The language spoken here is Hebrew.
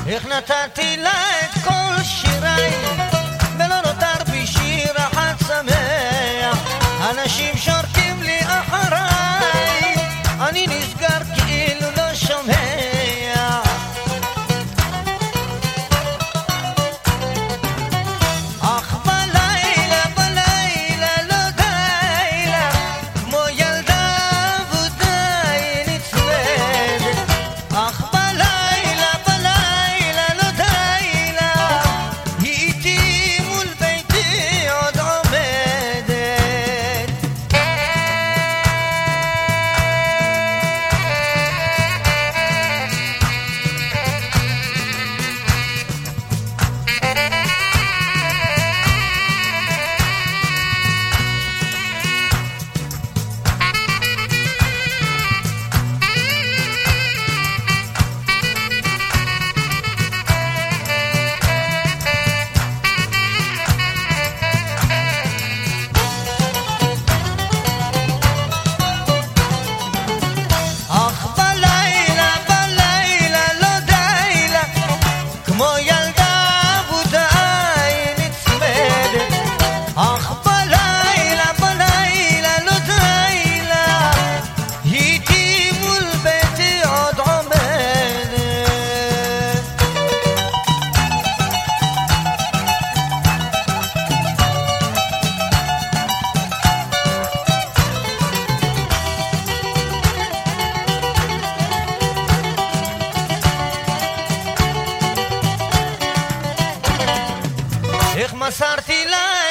איך נתתי לה את כל שיריי ולא נותר בי שיר אחד שמח. אנשים שורקים לי אחריי, אני נסגר כאילו לא שומע. אך בלילה בלילה לא די לה, כמו ילדה אבודה היא נצמדת. אך בלילה בלילה לא די לה, היא איתי מול ביתי עוד עומדת. אך בלילה בלילה לא די לה, כמו ילדה אבודה היא נצמדת. אך בלילה בלילה לא די לה, היא איתי מול ביתי עוד עומדת. איך מסרתי לה